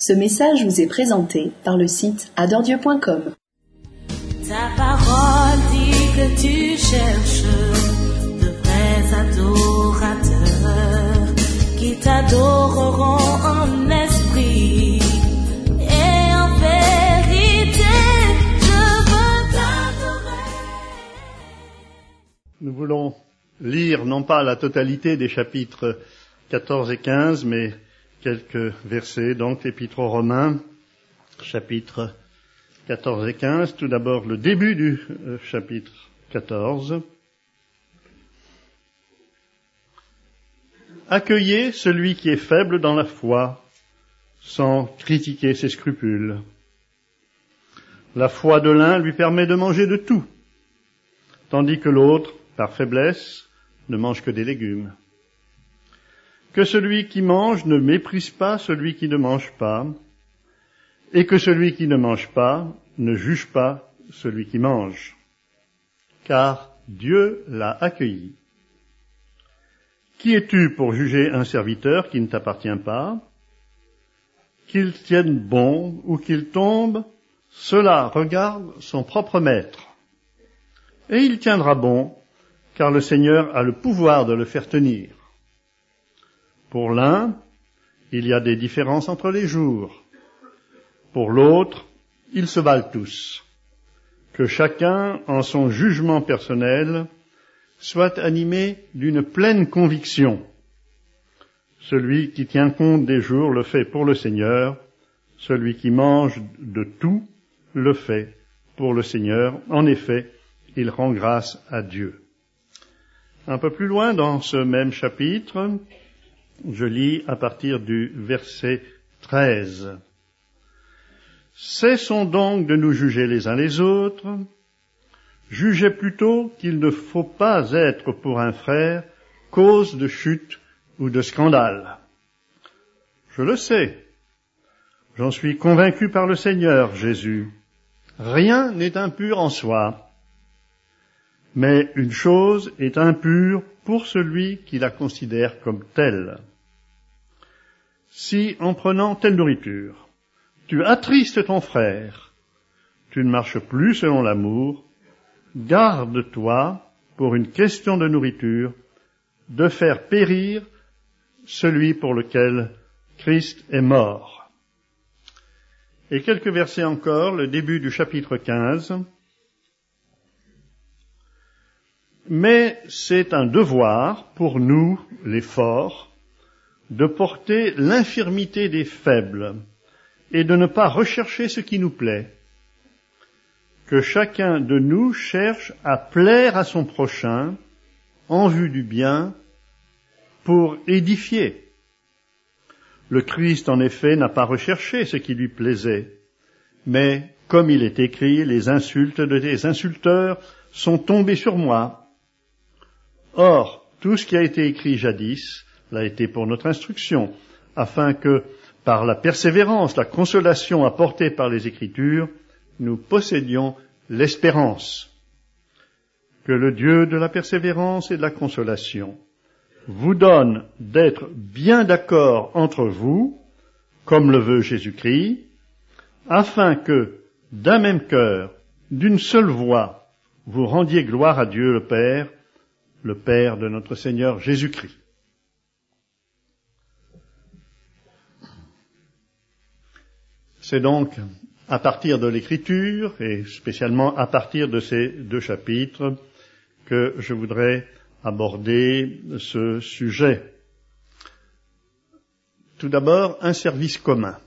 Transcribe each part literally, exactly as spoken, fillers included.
Ce message vous est présenté par le site adore dieu point com. Ta parole dit que tu cherches de vrais adorateurs qui t'adoreront en esprit et en vérité. Je veux t'adorer. Nous voulons lire non pas la totalité des chapitres quatorze et quinze, mais quelques versets, donc l'Épître aux Romains, chapitres quatorze et quinze. Tout d'abord, le début du euh, chapitre quatorze. Accueillez celui qui est faible dans la foi, sans critiquer ses scrupules. La foi de l'un lui permet de manger de tout, tandis que l'autre, par faiblesse, ne mange que des légumes. Que celui qui mange ne méprise pas celui qui ne mange pas, et que celui qui ne mange pas ne juge pas celui qui mange, car Dieu l'a accueilli. Qui es-tu pour juger un serviteur qui ne t'appartient pas? Qu'il tienne bon ou qu'il tombe, cela regarde son propre maître. Et il tiendra bon, car le Seigneur a le pouvoir de le faire tenir. Pour l'un, il y a des différences entre les jours. Pour l'autre, ils se valent tous. Que chacun, en son jugement personnel, soit animé d'une pleine conviction. Celui qui tient compte des jours le fait pour le Seigneur. Celui qui mange de tout le fait pour le Seigneur. En effet, il rend grâce à Dieu. Un peu plus loin dans ce même chapitre, je lis à partir du verset treize. Cessons donc de nous juger les uns les autres. Jugez plutôt qu'il ne faut pas être pour un frère cause de chute ou de scandale. Je le sais. J'en suis convaincu par le Seigneur Jésus. Rien n'est impur en soi. Mais une chose est impure pour celui qui la considère comme telle. Si, en prenant telle nourriture, tu attristes ton frère, tu ne marches plus selon l'amour, garde-toi, pour une question de nourriture, de faire périr celui pour lequel Christ est mort. Et quelques versets encore, le début du chapitre quinze. Mais c'est un devoir pour nous, les forts, de porter l'infirmité des faibles et de ne pas rechercher ce qui nous plaît. Que chacun de nous cherche à plaire à son prochain en vue du bien pour édifier. Le Christ, en effet, n'a pas recherché ce qui lui plaisait, mais, comme il est écrit, les insultes de tes insulteurs sont tombées sur moi. Or, tout ce qui a été écrit jadis l'a été pour notre instruction, afin que, par la persévérance, la consolation apportée par les Écritures, nous possédions l'espérance. Que le Dieu de la persévérance et de la consolation vous donne d'être bien d'accord entre vous, comme le veut Jésus-Christ, afin que, d'un même cœur, d'une seule voix, vous rendiez gloire à Dieu le Père, le Père de notre Seigneur Jésus-Christ. C'est donc à partir de l'Écriture, et spécialement à partir de ces deux chapitres, que je voudrais aborder ce sujet. Tout d'abord, un service commun.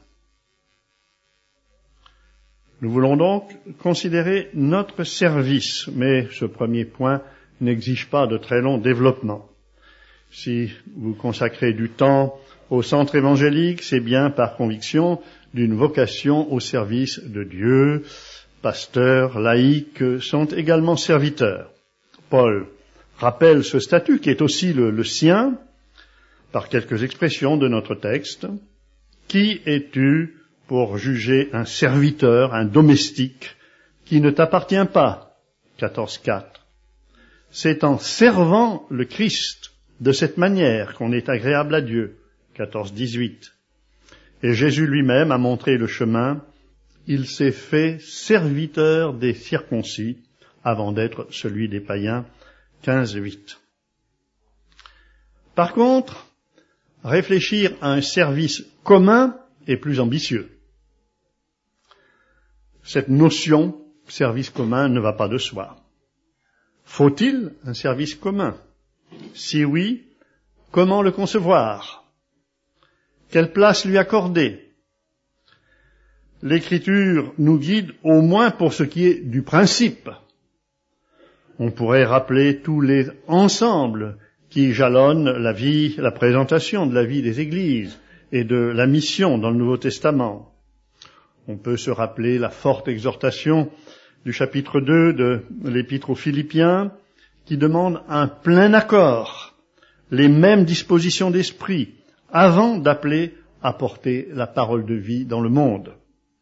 Nous voulons donc considérer notre service, mais ce premier point n'exige pas de très long développement. Si vous consacrez du temps au centre évangélique, c'est bien par conviction d'une vocation au service de Dieu. Pasteurs, laïcs sont également serviteurs. Paul rappelle ce statut qui est aussi le, le sien par quelques expressions de notre texte. Qui es-tu pour juger un serviteur, un domestique qui ne t'appartient pas? quatorze quatre. C'est en servant le Christ de cette manière qu'on est agréable à Dieu. quatorze dix-huit. Et Jésus lui-même a montré le chemin. Il s'est fait serviteur des circoncis avant d'être celui des païens. quinze huit. Par contre, réfléchir à un service commun est plus ambitieux. Cette notion, service commun, ne va pas de soi. Faut-il un service commun? Si oui, comment le concevoir? Quelle place lui accorder? L'Écriture nous guide au moins pour ce qui est du principe. On pourrait rappeler tous les ensembles qui jalonnent la vie, la présentation de la vie des églises et de la mission dans le Nouveau Testament. On peut se rappeler la forte exhortation du chapitre deux de l'Épître aux Philippiens qui demande un plein accord, les mêmes dispositions d'esprit, avant d'appeler à porter la parole de vie dans le monde.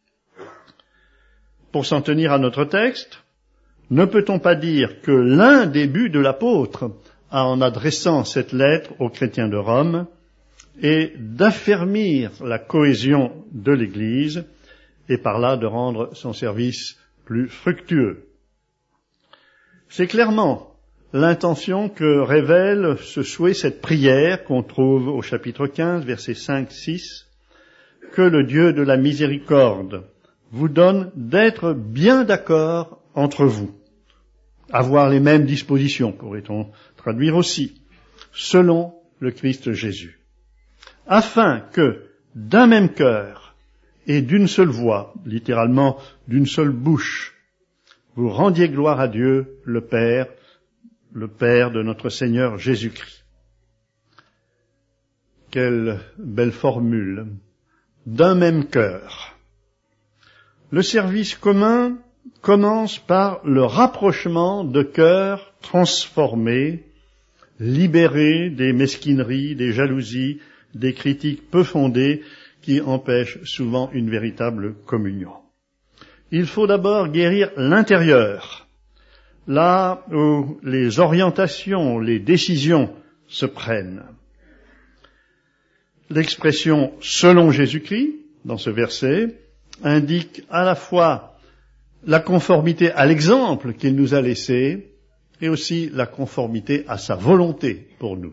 Pour s'en tenir à notre texte, ne peut-on pas dire que l'un des buts de l'apôtre, en adressant cette lettre aux chrétiens de Rome, est d'affermir la cohésion de l'Église et par là de rendre son service plus fructueux? C'est clairement l'intention que révèle ce souhait, cette prière qu'on trouve au chapitre quinze, versets cinq six, que le Dieu de la miséricorde vous donne d'être bien d'accord entre vous, avoir les mêmes dispositions, pourrait-on traduire aussi, selon le Christ Jésus, afin que, d'un même cœur et d'une seule voix, littéralement d'une seule bouche, vous rendiez gloire à Dieu, le Père, le Père de notre Seigneur Jésus-Christ. Quelle belle formule, d'un même cœur. Le service commun commence par le rapprochement de cœurs transformés, libérés des mesquineries, des jalousies, des critiques peu fondées qui empêchent souvent une véritable communion. Il faut d'abord guérir l'intérieur, là où les orientations, les décisions se prennent. L'expression « selon Jésus-Christ » dans ce verset indique à la fois la conformité à l'exemple qu'il nous a laissé et aussi la conformité à sa volonté pour nous.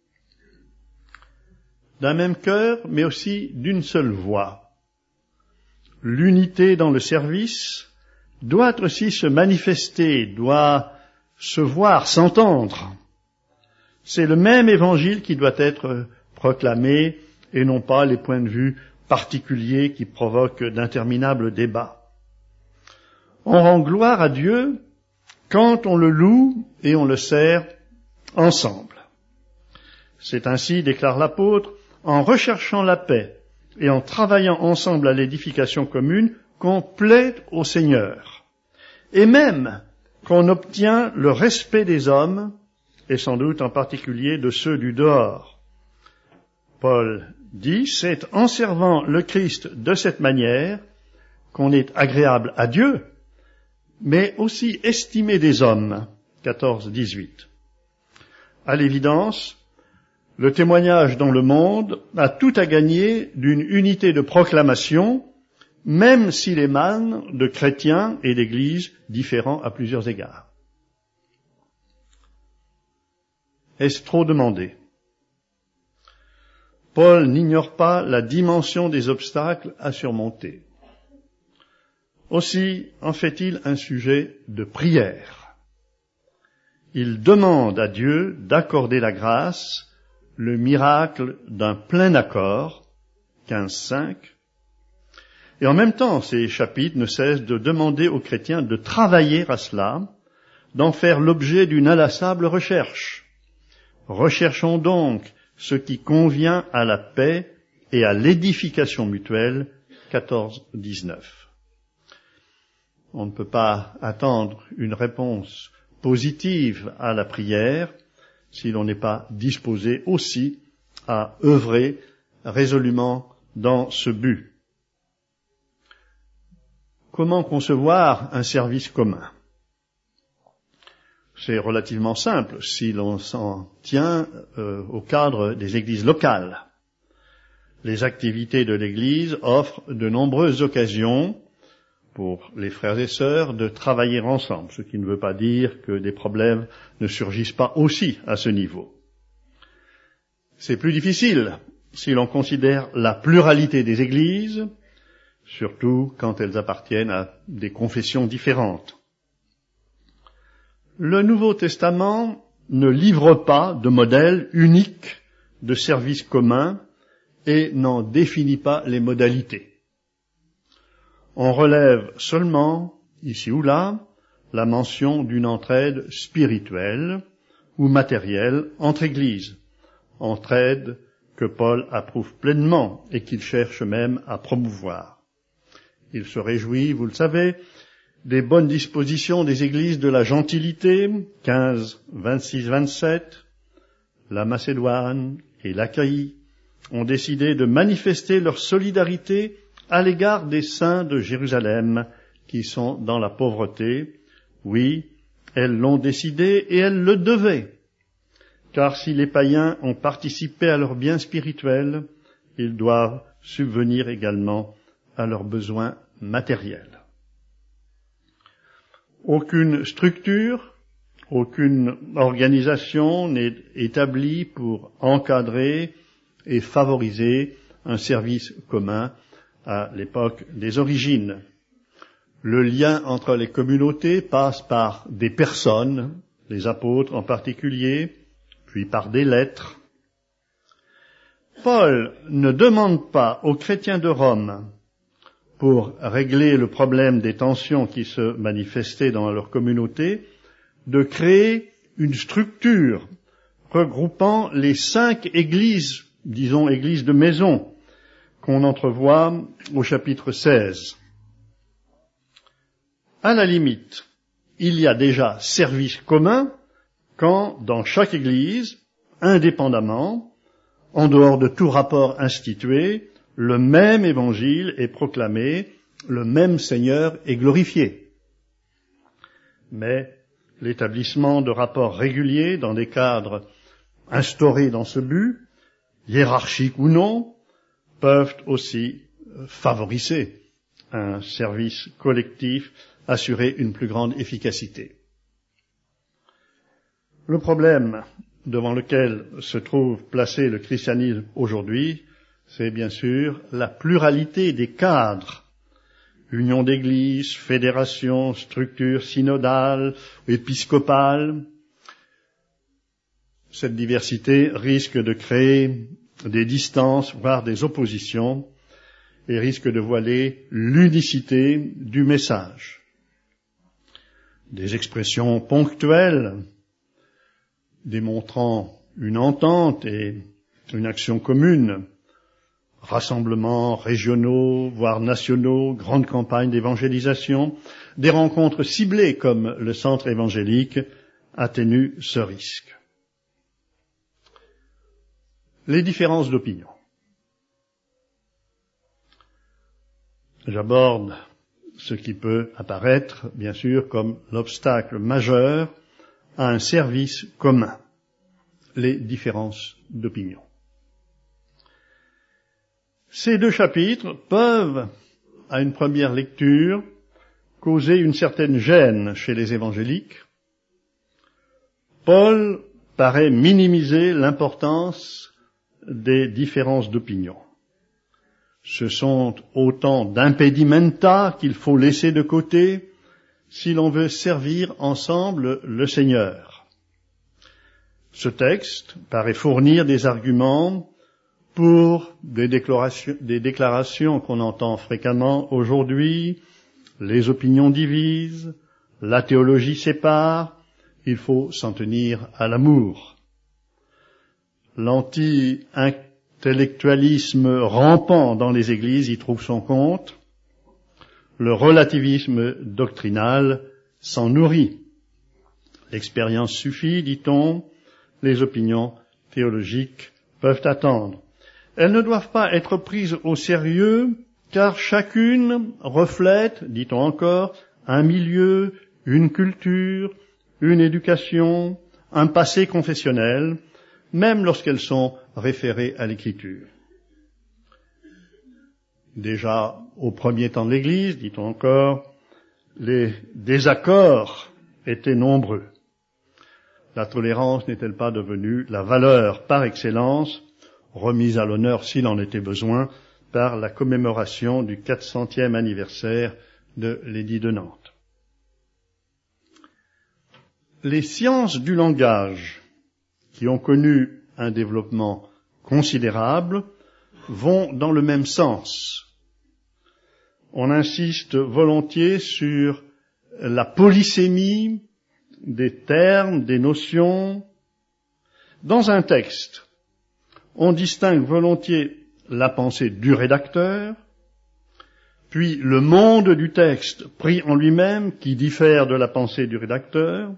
D'un même cœur, mais aussi d'une seule voix. L'unité dans le service doit aussi se manifester, doit se voir, s'entendre. C'est le même évangile qui doit être proclamé et non pas les points de vue particuliers qui provoquent d'interminables débats. On rend gloire à Dieu quand on le loue et on le sert ensemble. C'est ainsi, déclare l'apôtre, en recherchant la paix et en travaillant ensemble à l'édification commune qu'on plaît au Seigneur. Et même qu'on obtient le respect des hommes, et sans doute en particulier de ceux du dehors. Paul dit, c'est en servant le Christ de cette manière qu'on est agréable à Dieu, mais aussi estimé des hommes. quatorze dix-huit. À l'évidence, le témoignage dans le monde a tout à gagner d'une unité de proclamation, même s'il émane de chrétiens et d'églises différents à plusieurs égards. Est-ce trop demandé? Paul n'ignore pas la dimension des obstacles à surmonter. Aussi en fait-il un sujet de prière. Il demande à Dieu d'accorder la grâce, le miracle d'un plein accord, quinze cinq, et en même temps ces chapitres ne cessent de demander aux chrétiens de travailler à cela, d'en faire l'objet d'une inlassable recherche. Recherchons donc ce qui convient à la paix et à l'édification mutuelle, quatorze dix-neuf. On ne peut pas attendre une réponse positive à la prière si l'on n'est pas disposé aussi à œuvrer résolument dans ce but. Comment concevoir un service commun? C'est relativement simple si l'on s'en tient euh, au cadre des églises locales. Les activités de l'Église offrent de nombreuses occasions pour les frères et sœurs de travailler ensemble, ce qui ne veut pas dire que des problèmes ne surgissent pas aussi à ce niveau. C'est plus difficile si l'on considère la pluralité des églises, surtout quand elles appartiennent à des confessions différentes. Le Nouveau Testament ne livre pas de modèle unique de service commun et n'en définit pas les modalités. On relève seulement, ici ou là, la mention d'une entraide spirituelle ou matérielle entre églises, entraide que Paul approuve pleinement et qu'il cherche même à promouvoir. Il se réjouit, vous le savez, des bonnes dispositions des églises de la gentilité, quinze, vingt-six, vingt-sept. La Macédoine et l'Achaïe ont décidé de manifester leur solidarité à l'égard des saints de Jérusalem qui sont dans la pauvreté. Oui, elles l'ont décidé et elles le devaient. Car si les païens ont participé à leurs biens spirituels, ils doivent subvenir également à leurs besoins matériels. Aucune structure, aucune organisation n'est établie pour encadrer et favoriser un service commun à l'époque des origines. Le lien entre les communautés passe par des personnes, les apôtres en particulier, puis par des lettres. Paul ne demande pas aux chrétiens de Rome, pour régler le problème des tensions qui se manifestaient dans leur communauté, de créer une structure regroupant les cinq églises, disons églises de maison, qu'on entrevoit au chapitre seize. À la limite, il y a déjà service commun quand, dans chaque église, indépendamment, en dehors de tout rapport institué, le même évangile est proclamé, le même Seigneur est glorifié. Mais l'établissement de rapports réguliers dans des cadres instaurés dans ce but, hiérarchiques ou non, peuvent aussi favoriser un service collectif, assurer une plus grande efficacité. Le problème devant lequel se trouve placé le christianisme aujourd'hui, c'est bien sûr la pluralité des cadres, union d'églises, fédérations, structures synodales, épiscopales. Cette diversité risque de créer des distances, voire des oppositions, et risque de voiler l'unicité du message. Des expressions ponctuelles, démontrant une entente et une action commune, rassemblements régionaux, voire nationaux, grandes campagnes d'évangélisation, des rencontres ciblées comme le centre évangélique atténuent ce risque. Les différences d'opinion. J'aborde ce qui peut apparaître, bien sûr, comme l'obstacle majeur à un service commun, les différences d'opinion. Ces deux chapitres peuvent, à une première lecture, causer une certaine gêne chez les évangéliques. Paul paraît minimiser l'importance des différences d'opinion. Ce sont autant d'impedimenta qu'il faut laisser de côté si l'on veut servir ensemble le Seigneur. Ce texte paraît fournir des arguments pour des déclarations, des déclarations qu'on entend fréquemment aujourd'hui, les opinions divisent, la théologie sépare, il faut s'en tenir à l'amour. L'anti-intellectualisme rampant dans les églises y trouve son compte, le relativisme doctrinal s'en nourrit. L'expérience suffit, dit-on, les opinions théologiques peuvent attendre. Elles ne doivent pas être prises au sérieux, car chacune reflète, dit-on encore, un milieu, une culture, une éducation, un passé confessionnel, même lorsqu'elles sont référées à l'Écriture. Déjà au premier temps de l'Église, dit-on encore, les désaccords étaient nombreux. La tolérance n'est-elle pas devenue la valeur par excellence, remise à l'honneur s'il en était besoin, par la commémoration du quatre centième anniversaire de l'édit de Nantes. Les sciences du langage, qui ont connu un développement considérable, vont dans le même sens. On insiste volontiers sur la polysémie des termes, des notions. Dans un texte, on distingue volontiers la pensée du rédacteur, puis le monde du texte pris en lui-même qui diffère de la pensée du rédacteur,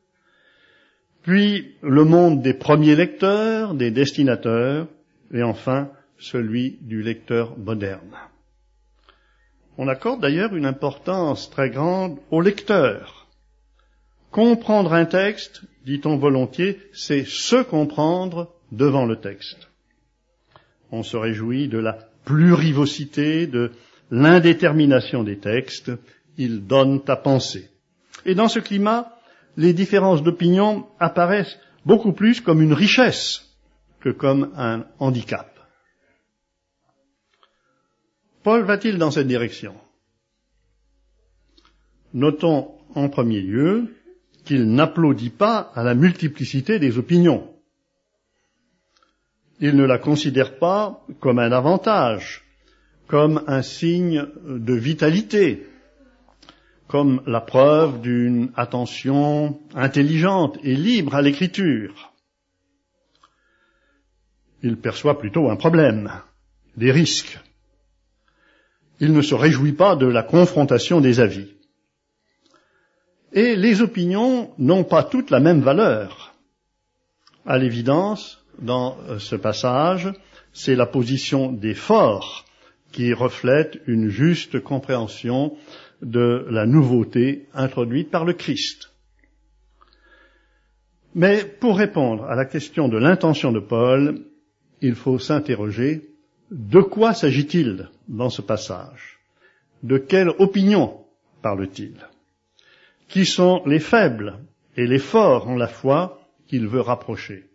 puis le monde des premiers lecteurs, des destinateurs, et enfin celui du lecteur moderne. On accorde d'ailleurs une importance très grande au lecteur. Comprendre un texte, dit-on volontiers, c'est se comprendre devant le texte. On se réjouit de la plurivocité, de l'indétermination des textes. Ils donnent à penser. Et dans ce climat, les différences d'opinion apparaissent beaucoup plus comme une richesse que comme un handicap. Paul va-t-il dans cette direction? Notons en premier lieu qu'il n'applaudit pas à la multiplicité des opinions. Il ne la considère pas comme un avantage, comme un signe de vitalité, comme la preuve d'une attention intelligente et libre à l'écriture. Il perçoit plutôt un problème, des risques. Il ne se réjouit pas de la confrontation des avis. Et les opinions n'ont pas toutes la même valeur. À l'évidence, dans ce passage, c'est la position des forts qui reflète une juste compréhension de la nouveauté introduite par le Christ. Mais pour répondre à la question de l'intention de Paul, il faut s'interroger: de quoi s'agit-il dans ce passage? De quelle opinion parle-t-il? Qui sont les faibles et les forts en la foi qu'il veut rapprocher?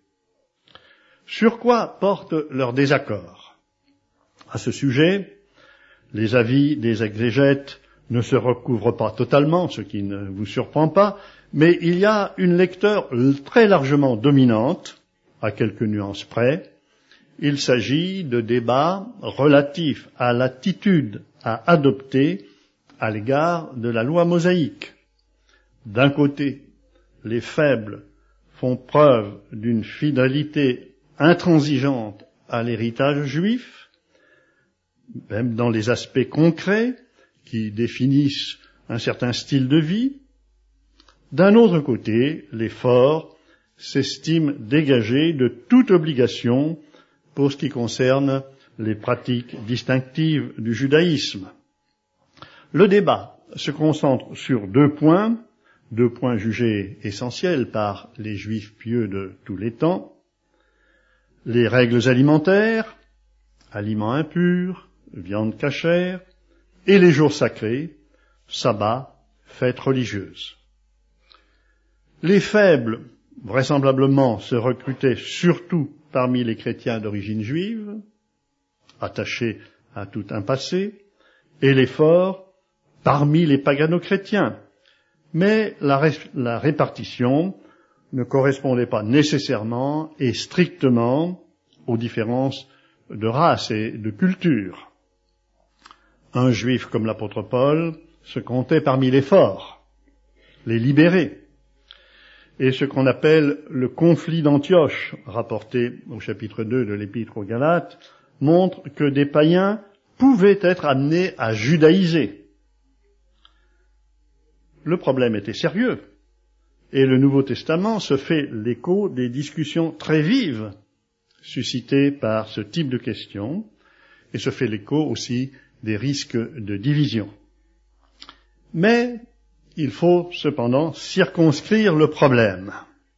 Sur quoi portent leurs désaccords? À ce sujet, les avis des exégètes ne se recouvrent pas totalement, ce qui ne vous surprend pas, mais il y a une lecture très largement dominante, à quelques nuances près. Il s'agit de débats relatifs à l'attitude à adopter à l'égard de la loi mosaïque. D'un côté, les faibles font preuve d'une fidélité intransigeante à l'héritage juif, même dans les aspects concrets qui définissent un certain style de vie. D'un autre côté, les forts s'estiment dégagés de toute obligation pour ce qui concerne les pratiques distinctives du judaïsme. Le débat se concentre sur deux points, deux points jugés essentiels par les juifs pieux de tous les temps: les règles alimentaires, aliments impurs, viande cachère, et les jours sacrés, sabbat, fêtes religieuses. Les faibles, vraisemblablement, se recrutaient surtout parmi les chrétiens d'origine juive, attachés à tout un passé, et les forts parmi les pagano-chrétiens. Mais la, ré- la répartition ne correspondait pas nécessairement et strictement aux différences de race et de culture. Un juif comme l'apôtre Paul se comptait parmi les forts, les libérés. Et ce qu'on appelle le conflit d'Antioche, rapporté au chapitre deux de l'Épître aux Galates, montre que des païens pouvaient être amenés à judaïser. Le problème était sérieux, et le Nouveau Testament se fait l'écho des discussions très vives suscitées par ce type de questions, et se fait l'écho aussi des risques de division. Mais il faut cependant circonscrire le problème.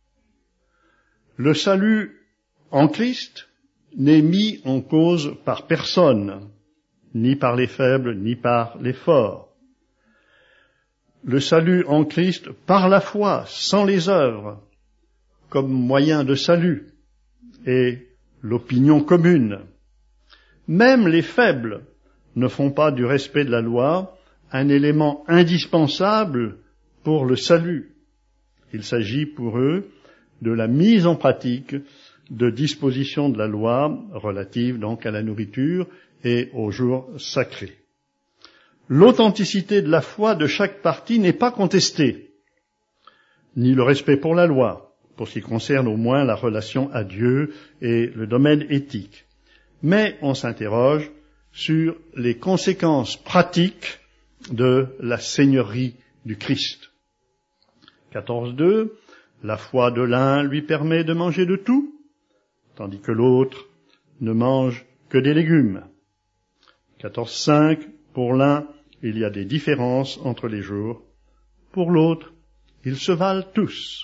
Le salut en Christ n'est mis en cause par personne, ni par les faibles, ni par les forts. Le salut en Christ par la foi, sans les œuvres, comme moyen de salut, et l'opinion commune. Même les faibles ne font pas du respect de la loi un élément indispensable pour le salut. Il s'agit pour eux de la mise en pratique de dispositions de la loi relatives donc à la nourriture et aux jours sacrés. L'authenticité de la foi de chaque partie n'est pas contestée, ni le respect pour la loi, pour ce qui concerne au moins la relation à Dieu et le domaine éthique. Mais on s'interroge sur les conséquences pratiques de la seigneurie du Christ. quatorze deux, la foi de l'un lui permet de manger de tout, tandis que l'autre ne mange que des légumes. quatorze cinq, pour l'un, il y a des différences entre les jours. Pour l'autre, ils se valent tous.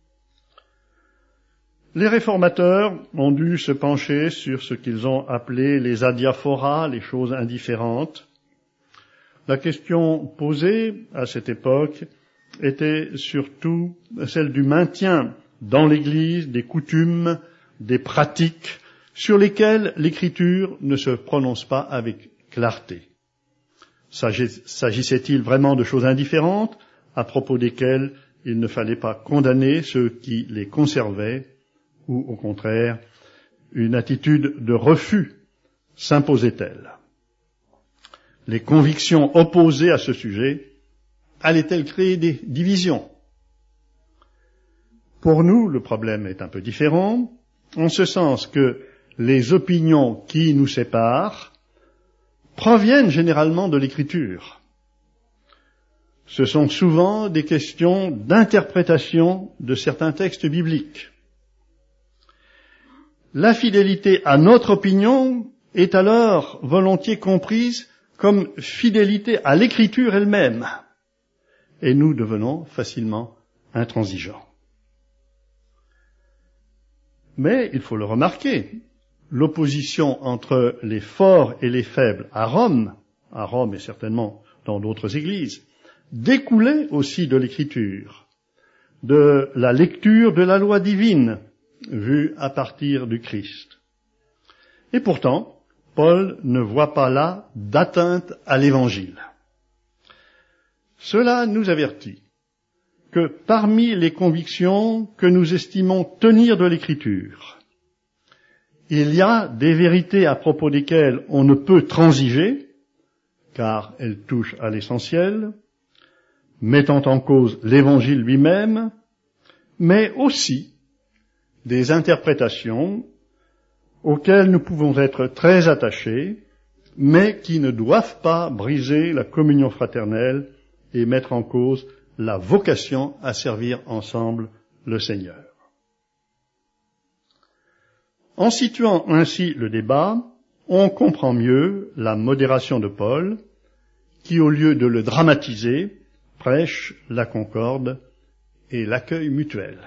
Les réformateurs ont dû se pencher sur ce qu'ils ont appelé les adiaphoras, les choses indifférentes. La question posée à cette époque était surtout celle du maintien dans l'Église des coutumes, des pratiques sur lesquelles l'Écriture ne se prononce pas avec clarté. S'agissait-il vraiment de choses indifférentes à propos desquelles il ne fallait pas condamner ceux qui les conservaient, ou au contraire, une attitude de refus s'imposait-elle? Les convictions opposées à ce sujet allaient-elles créer des divisions? Pour nous, le problème est un peu différent, en ce sens que les opinions qui nous séparent proviennent généralement de l'Écriture. Ce sont souvent des questions d'interprétation de certains textes bibliques. La fidélité à notre opinion est alors volontiers comprise comme fidélité à l'Écriture elle-même, et nous devenons facilement intransigeants. Mais, il faut le remarquer, l'opposition entre les forts et les faibles à Rome, à Rome et certainement dans d'autres églises, découlait aussi de l'Écriture, de la lecture de la loi divine, vue à partir du Christ. Et pourtant, Paul ne voit pas là d'atteinte à l'Évangile. Cela nous avertit que parmi les convictions que nous estimons tenir de l'Écriture, il y a des vérités à propos desquelles on ne peut transiger, car elles touchent à l'essentiel, mettant en cause l'Évangile lui-même, mais aussi des interprétations auxquelles nous pouvons être très attachés, mais qui ne doivent pas briser la communion fraternelle et mettre en cause la vocation à servir ensemble le Seigneur. En situant ainsi le débat, on comprend mieux la modération de Paul, qui, au lieu de le dramatiser, prêche la concorde et l'accueil mutuel.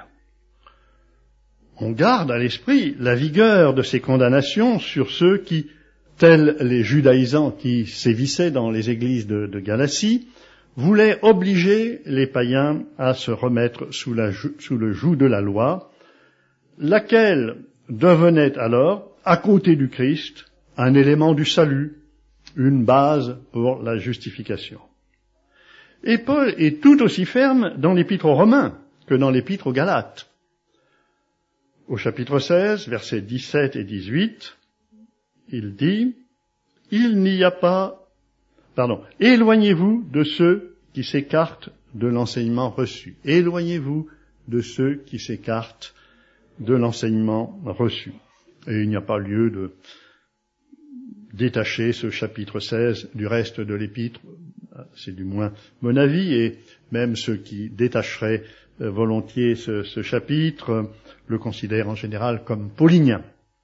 On garde à l'esprit la vigueur de ces condamnations sur ceux qui, tels les judaïsants qui sévissaient dans les églises de, de Galatie, voulaient obliger les païens à se remettre sous, la, sous le joug de la loi, laquelle devenait alors, à côté du Christ, un élément du salut, une base pour la justification. Et Paul est tout aussi ferme dans l'épître aux Romains que dans l'épître aux Galates. Au chapitre seize, versets dix-sept et dix-huit, il dit « Il n'y a pas... Pardon, éloignez-vous de ceux qui s'écartent de l'enseignement reçu. Éloignez-vous de ceux qui s'écartent de l'enseignement reçu. » Et il n'y a pas lieu de détacher ce chapitre seize du reste de l'épître. C'est du moins mon avis, et même ceux qui détacheraient volontiers ce, ce chapitre le considèrent en général comme paulinien.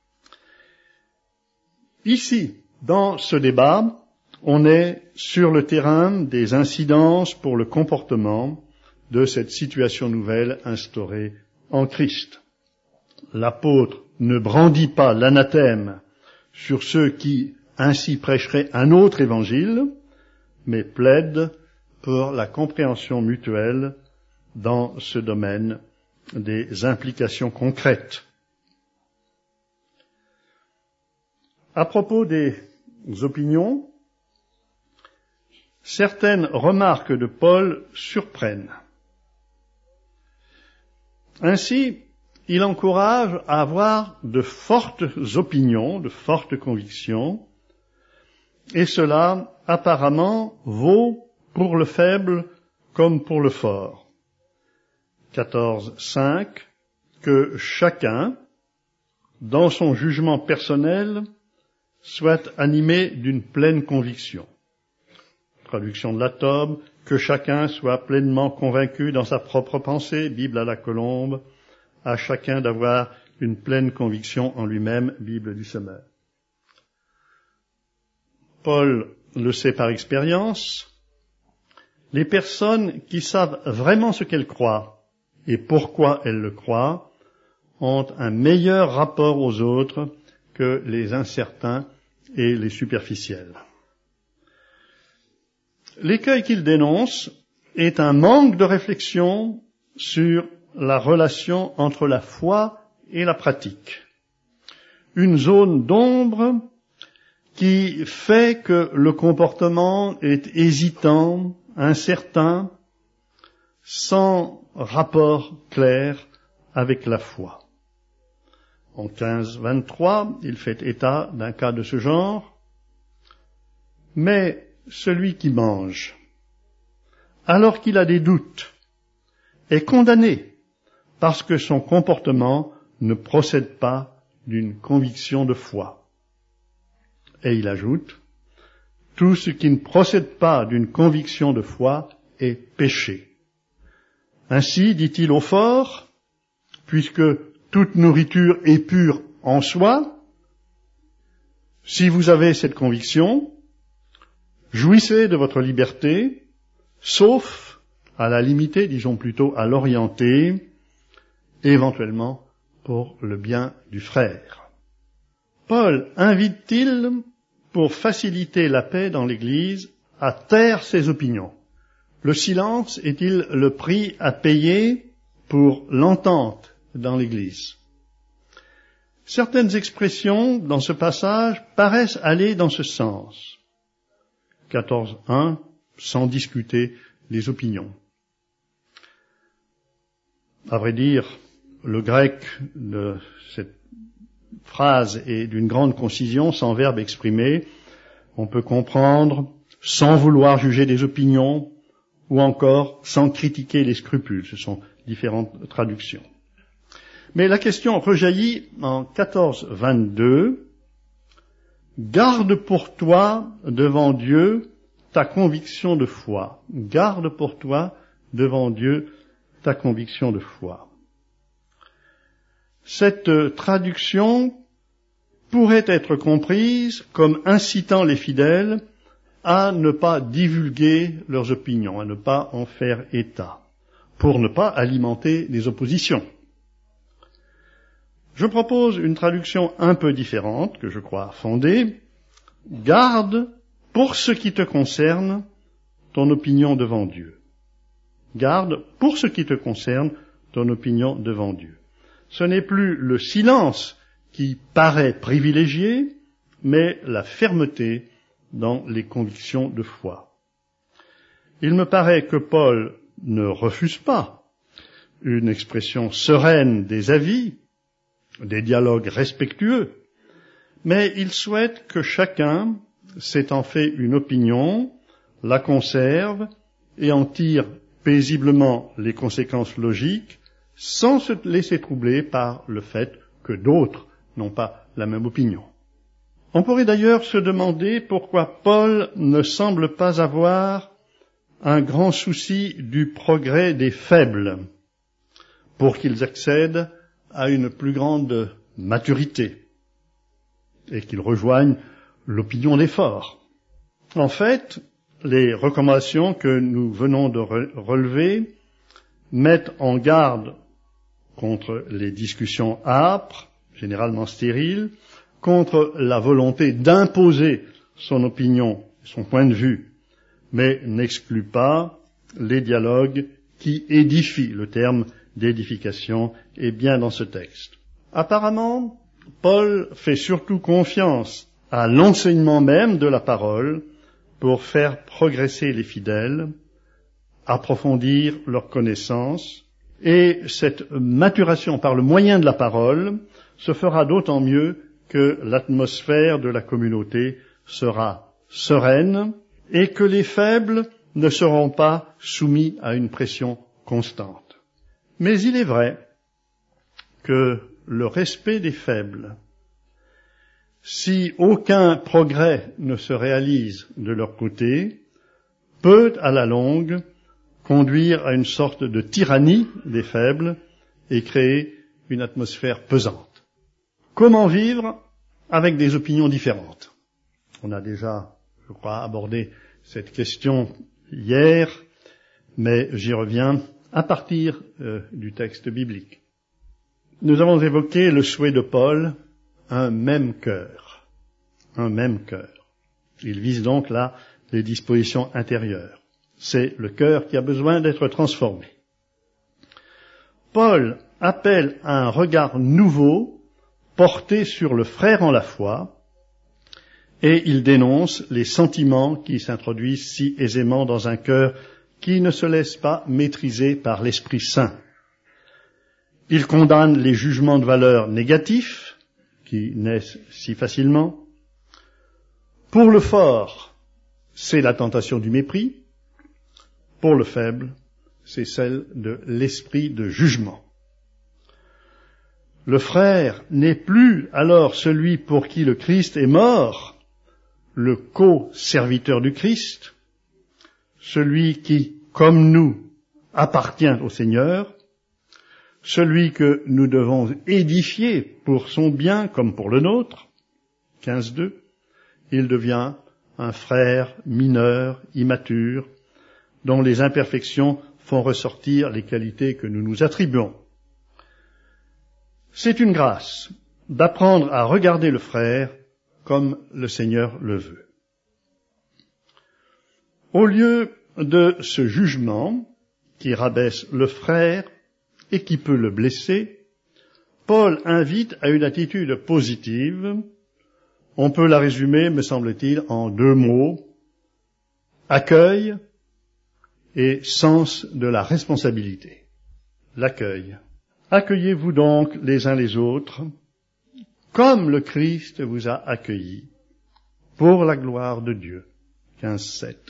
Ici, dans ce débat, on est sur le terrain des incidences pour le comportement de cette situation nouvelle instaurée en Christ. L'apôtre ne brandit pas l'anathème sur ceux qui ainsi prêcherait un autre évangile, mais plaide pour la compréhension mutuelle dans ce domaine des implications concrètes. À propos des opinions, certaines remarques de Paul surprennent. Ainsi, il encourage à avoir de fortes opinions, de fortes convictions, et cela apparemment vaut pour le faible comme pour le fort. quatorze cinq, que chacun, dans son jugement personnel, soit animé d'une pleine conviction. Traduction de la Tobe, que chacun soit pleinement convaincu dans sa propre pensée, Bible à la Colombe, à chacun d'avoir une pleine conviction en lui-même, Bible du Semeur. Paul le sait par expérience, les personnes qui savent vraiment ce qu'elles croient et pourquoi elles le croient ont un meilleur rapport aux autres que les incertains et les superficiels. L'écueil qu'il dénonce est un manque de réflexion sur la relation entre la foi et la pratique. Une zone d'ombre qui fait que le comportement est hésitant, incertain, sans rapport clair avec la foi. En quinze vingt-trois, il fait état d'un cas de ce genre. Mais celui qui mange, alors qu'il a des doutes, est condamné parce que son comportement ne procède pas d'une conviction de foi. Et il ajoute, tout ce qui ne procède pas d'une conviction de foi est péché. Ainsi, dit-il au fort, puisque toute nourriture est pure en soi, si vous avez cette conviction, jouissez de votre liberté, sauf à la limiter, disons plutôt à l'orienter, éventuellement pour le bien du frère. Paul invite-t-il, pour faciliter la paix dans l'Église, à taire ses opinions? Le silence est-il le prix à payer pour l'entente dans l'Église? Certaines expressions dans ce passage paraissent aller dans ce sens. quatorze un, sans discuter les opinions. À vrai dire, le grec de cette phrase est d'une grande concision, sans verbe exprimé. On peut comprendre sans vouloir juger des opinions ou encore sans critiquer les scrupules. Ce sont différentes traductions. Mais la question rejaillit en quatorze vingt-deux. Garde pour toi devant Dieu ta conviction de foi. Garde pour toi devant Dieu ta conviction de foi. Cette traduction pourrait être comprise comme incitant les fidèles à ne pas divulguer leurs opinions, à ne pas en faire état, pour ne pas alimenter des oppositions. Je propose une traduction un peu différente, que je crois fondée. Garde, pour ce qui te concerne, ton opinion devant Dieu. Garde, pour ce qui te concerne, ton opinion devant Dieu. Ce n'est plus le silence qui paraît privilégié, mais la fermeté dans les convictions de foi. Il me paraît que Paul ne refuse pas une expression sereine des avis, des dialogues respectueux, mais il souhaite que chacun s'étant fait une opinion, la conserve et en tire paisiblement les conséquences logiques, sans se laisser troubler par le fait que d'autres n'ont pas la même opinion. On pourrait d'ailleurs se demander pourquoi Paul ne semble pas avoir un grand souci du progrès des faibles, pour qu'ils accèdent à une plus grande maturité et qu'ils rejoignent l'opinion des forts. En fait, les recommandations que nous venons de relever mettent en garde contre les discussions âpres, généralement stériles, contre la volonté d'imposer son opinion, son point de vue, mais n'exclut pas les dialogues qui édifient. Le terme d'édification est bien dans ce texte. Apparemment, Paul fait surtout confiance à l'enseignement même de la parole pour faire progresser les fidèles, approfondir leur connaissance, et cette maturation par le moyen de la parole se fera d'autant mieux que l'atmosphère de la communauté sera sereine et que les faibles ne seront pas soumis à une pression constante. Mais il est vrai que le respect des faibles, si aucun progrès ne se réalise de leur côté, peut à la longue conduire à une sorte de tyrannie des faibles et créer une atmosphère pesante. Comment vivre avec des opinions différentes? On a déjà, je crois, abordé cette question hier, mais j'y reviens à partir euh, du texte biblique. Nous avons évoqué le souhait de Paul, un même cœur, un même cœur. Il vise donc là les dispositions intérieures. C'est le cœur qui a besoin d'être transformé. Paul appelle à un regard nouveau porté sur le frère en la foi, et il dénonce les sentiments qui s'introduisent si aisément dans un cœur qui ne se laisse pas maîtriser par l'Esprit Saint. Il condamne les jugements de valeur négatifs qui naissent si facilement. Pour le fort, c'est la tentation du mépris. Pour le faible, c'est celle de l'esprit de jugement. Le frère n'est plus alors celui pour qui le Christ est mort, le co-serviteur du Christ, celui qui, comme nous, appartient au Seigneur, celui que nous devons édifier pour son bien comme pour le nôtre, quinze deux, il devient un frère mineur, immature, dont les imperfections font ressortir les qualités que nous nous attribuons. C'est une grâce d'apprendre à regarder le frère comme le Seigneur le veut. Au lieu de ce jugement qui rabaisse le frère et qui peut le blesser, Paul invite à une attitude positive. On peut la résumer, me semble-t-il, en deux mots: accueil et sens de la responsabilité. L'accueil. Accueillez-vous donc les uns les autres, comme le Christ vous a accueillis, pour la gloire de Dieu. quinze sept.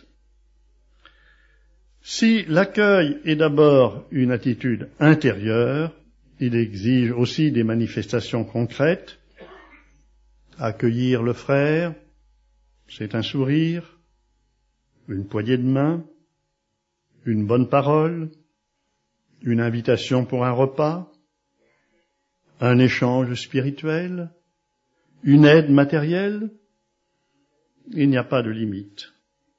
Si l'accueil est d'abord une attitude intérieure, il exige aussi des manifestations concrètes. Accueillir le frère, c'est un sourire, une poignée de main, une bonne parole, une invitation pour un repas, un échange spirituel, une aide matérielle. Il n'y a pas de limite.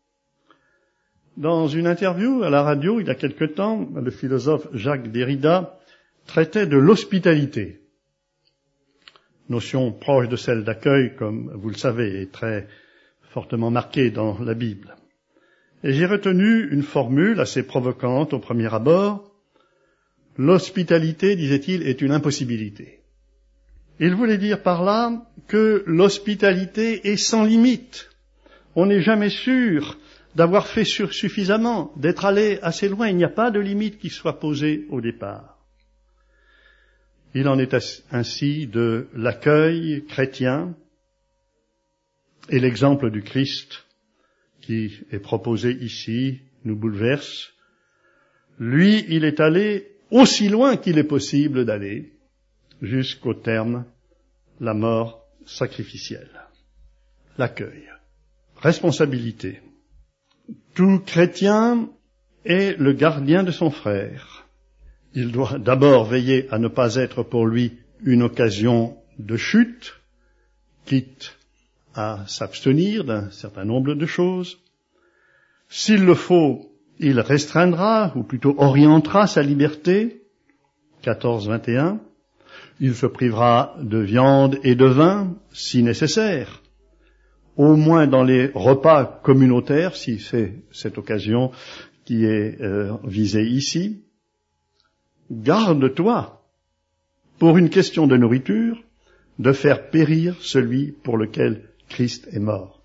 Dans une interview à la radio, il y a quelque temps, le philosophe Jacques Derrida traitait de l'hospitalité, notion proche de celle d'accueil, comme vous le savez, est très fortement marquée dans la Bible. Et j'ai retenu une formule assez provocante au premier abord. L'hospitalité, disait-il, est une impossibilité. Il voulait dire par là que l'hospitalité est sans limite. On n'est jamais sûr d'avoir fait suffisamment, d'être allé assez loin. Il n'y a pas de limite qui soit posée au départ. Il en est ainsi de l'accueil chrétien, et l'exemple du Christ qui est proposé ici nous bouleverse. Lui, il est allé aussi loin qu'il est possible d'aller, jusqu'au terme, la mort sacrificielle. L'accueil. Responsabilité. Tout chrétien est le gardien de son frère. Il doit d'abord veiller à ne pas être pour lui une occasion de chute, quitte à s'abstenir d'un certain nombre de choses. S'il le faut, il restreindra, ou plutôt orientera sa liberté, quatorze vingt et un, Il se privera de viande et de vin, si nécessaire, au moins dans les repas communautaires, si c'est cette occasion qui est euh, visée ici. Garde-toi, pour une question de nourriture, de faire périr celui pour lequel Christ est mort.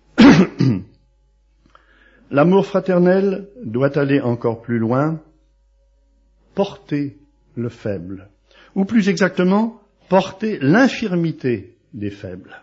L'amour fraternel doit aller encore plus loin, porter le faible, ou plus exactement, porter l'infirmité des faibles.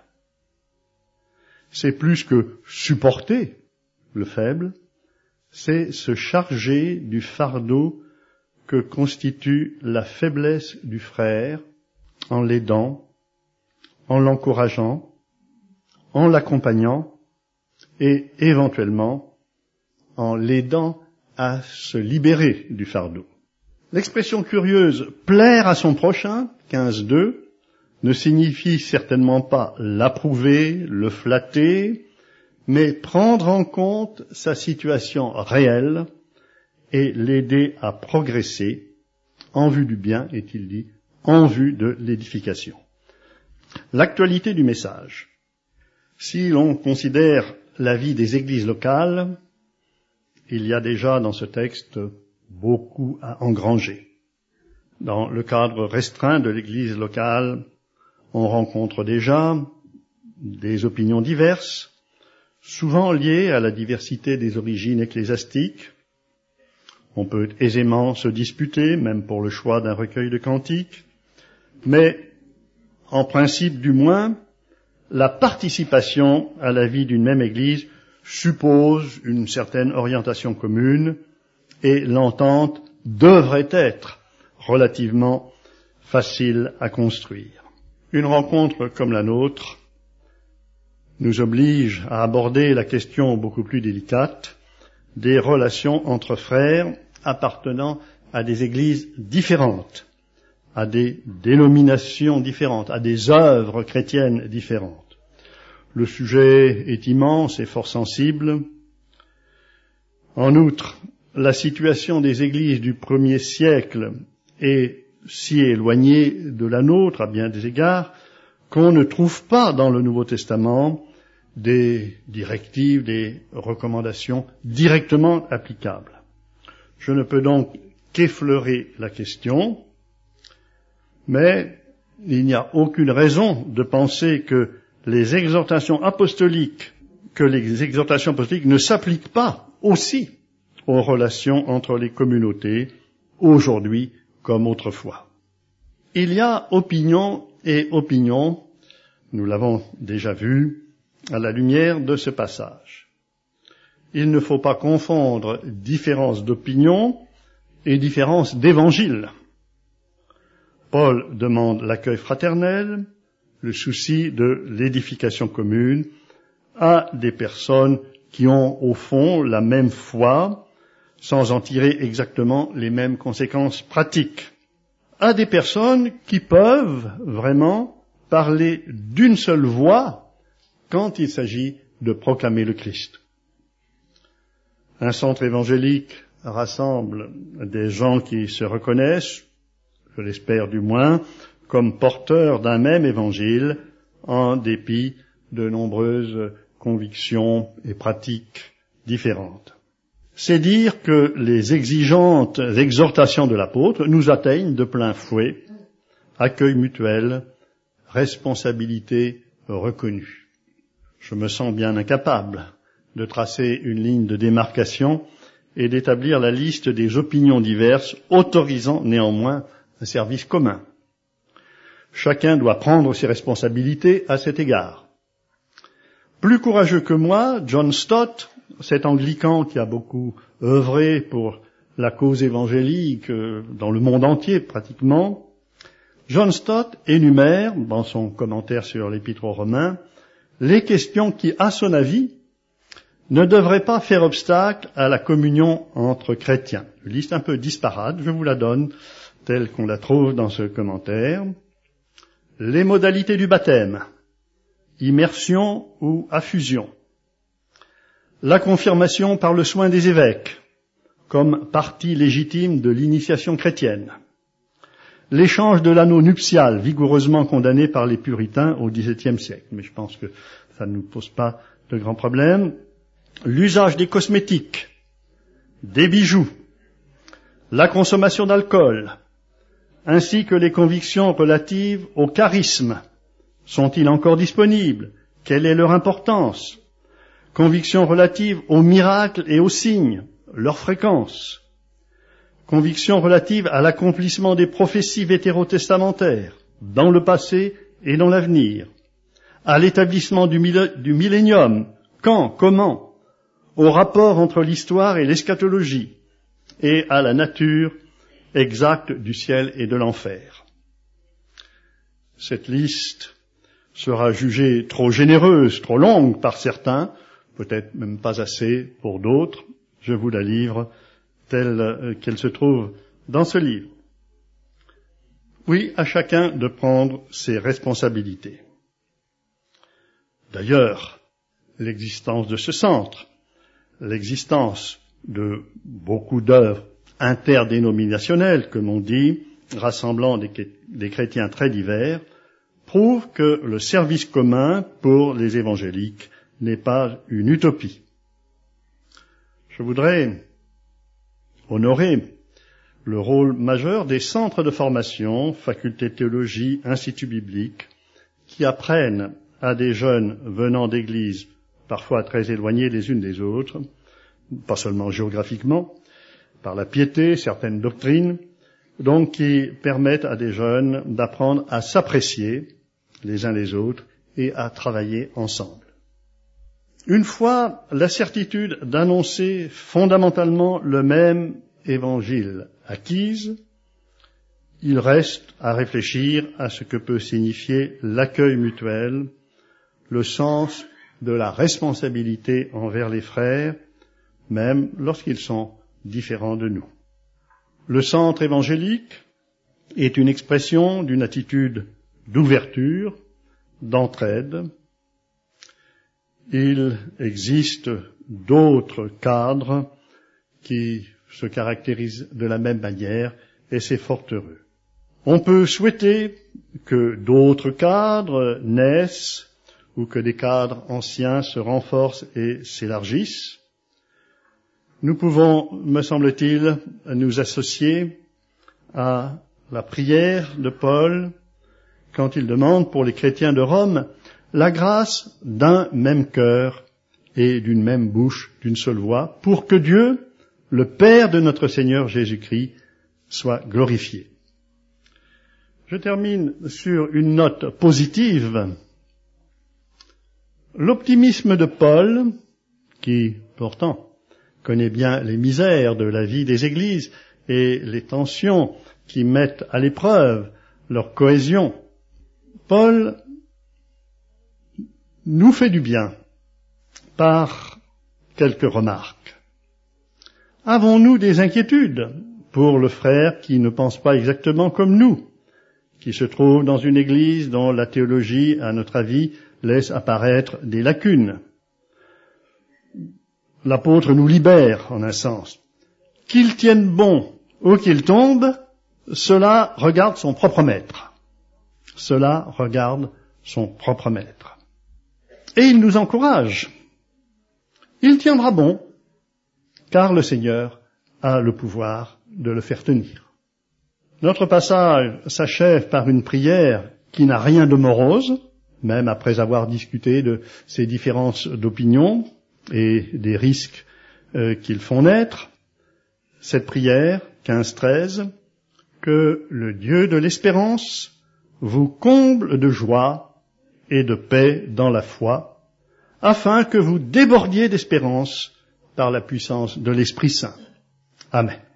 C'est plus que supporter le faible, c'est se charger du fardeau que constitue la faiblesse du frère en l'aidant, en l'encourageant, en l'accompagnant et éventuellement en l'aidant à se libérer du fardeau. L'expression curieuse « plaire à son prochain » quinze deux ne signifie certainement pas l'approuver, le flatter, mais prendre en compte sa situation réelle et l'aider à progresser en vue du bien, est-il dit, en vue de l'édification. L'actualité du message. Si l'on considère la vie des églises locales, il y a déjà dans ce texte beaucoup à engranger. Dans le cadre restreint de l'église locale, on rencontre déjà des opinions diverses, souvent liées à la diversité des origines ecclésiastiques. On peut aisément se disputer, même pour le choix d'un recueil de cantiques, mais en principe du moins, la participation à la vie d'une même église suppose une certaine orientation commune et l'entente devrait être relativement facile à construire. Une rencontre comme la nôtre nous oblige à aborder la question beaucoup plus délicate des relations entre frères appartenant à des églises différentes, à des dénominations différentes, à des œuvres chrétiennes différentes. Le sujet est immense et fort sensible. En outre, la situation des églises du premier siècle est si éloignée de la nôtre à bien des égards qu'on ne trouve pas dans le Nouveau Testament des directives, des recommandations directement applicables. Je ne peux donc qu'effleurer la question, mais il n'y a aucune raison de penser que les exhortations apostoliques, que les exhortations apostoliques ne s'appliquent pas aussi aux relations entre les communautés, aujourd'hui comme autrefois. Il y a opinion et opinion, nous l'avons déjà vu, à la lumière de ce passage. Il ne faut pas confondre différence d'opinion et différence d'évangile. Paul demande l'accueil fraternel, le souci de l'édification commune à des personnes qui ont au fond la même foi, sans en tirer exactement les mêmes conséquences pratiques, à des personnes qui peuvent vraiment parler d'une seule voix quand il s'agit de proclamer le Christ. Un centre évangélique rassemble des gens qui se reconnaissent, je l'espère du moins, comme porteurs d'un même évangile, en dépit de nombreuses convictions et pratiques différentes. C'est dire que les exigeantes exhortations de l'apôtre nous atteignent de plein fouet, accueil mutuel, responsabilité reconnue. Je me sens bien incapable de tracer une ligne de démarcation et d'établir la liste des opinions diverses, autorisant néanmoins un service commun. Chacun doit prendre ses responsabilités à cet égard. Plus courageux que moi, John Stott, cet anglican qui a beaucoup œuvré pour la cause évangélique dans le monde entier pratiquement, John Stott énumère, dans son commentaire sur l'Épître aux Romains, les questions qui, à son avis, ne devraient pas faire obstacle à la communion entre chrétiens. Une liste un peu disparate, je vous la donne, telle qu'on la trouve dans ce commentaire. Les modalités du baptême, immersion ou affusion. La confirmation par le soin des évêques, comme partie légitime de l'initiation chrétienne. l'échange de l'anneau nuptial, vigoureusement condamné par les puritains au dix-septième siècle, mais je pense que ça ne nous pose pas de grands problèmes. L'usage des cosmétiques, des bijoux, la consommation d'alcool, ainsi que les convictions relatives au charisme. Sont-ils encore disponibles? Quelle est leur importance? Convictions relatives aux miracles et aux signes, leur fréquence. Convictions relatives à l'accomplissement des prophéties vétérotestamentaires, dans le passé et dans l'avenir. À l'établissement du, millé- du millénium, quand, comment, au rapport entre l'histoire et l'eschatologie, et à la nature exacte du ciel et de l'enfer. Cette liste sera jugée trop généreuse, trop longue par certains, peut-être même pas assez pour d'autres. Je vous la livre telle qu'elle se trouve dans ce livre. Oui, à chacun de prendre ses responsabilités. D'ailleurs, l'existence de ce centre, l'existence de beaucoup d'œuvres interdénominationnelles, comme on dit, rassemblant des, des chrétiens très divers, prouve que le service commun pour les évangéliques n'est pas une utopie. Je voudrais honorer le rôle majeur des centres de formation, faculté de théologie, instituts bibliques, qui apprennent à des jeunes venant d'églises parfois très éloignées les unes des autres, pas seulement géographiquement, par la piété, certaines doctrines, donc qui permettent à des jeunes d'apprendre à s'apprécier les uns les autres et à travailler ensemble. Une fois la certitude d'annoncer fondamentalement le même évangile acquise, il reste à réfléchir à ce que peut signifier l'accueil mutuel, le sens de la responsabilité envers les frères, même lorsqu'ils sont différents de nous. Le centre évangélique est une expression d'une attitude d'ouverture, d'entraide. Il existe d'autres cadres qui se caractérisent de la même manière, et c'est fort heureux. On peut souhaiter que d'autres cadres naissent ou que des cadres anciens se renforcent et s'élargissent. Nous pouvons, me semble-t-il, nous associer à la prière de Paul quand il demande pour les chrétiens de Rome la grâce d'un même cœur et d'une même bouche, d'une seule voix, pour que Dieu, le Père de notre Seigneur Jésus-Christ, soit glorifié. Je termine sur une note positive. L'optimisme de Paul, qui pourtant connaît bien les misères de la vie des églises et les tensions qui mettent à l'épreuve leur cohésion, Paul nous fait du bien par quelques remarques. Avons-nous des inquiétudes pour le frère qui ne pense pas exactement comme nous, qui se trouve dans une église dont la théologie, à notre avis, laisse apparaître des lacunes? L'apôtre nous libère, en un sens. Qu'il tienne bon ou qu'il tombe, cela regarde son propre maître. Cela regarde son propre maître. Et il nous encourage. Il tiendra bon, car le Seigneur a le pouvoir de le faire tenir. Notre passage s'achève par une prière qui n'a rien de morose, même après avoir discuté de ces différences d'opinion et des risques euh, qu'ils font naître. Cette prière, quinze treize, que le Dieu de l'espérance vous comble de joie et de paix dans la foi, afin que vous débordiez d'espérance par la puissance de l'Esprit Saint. Amen.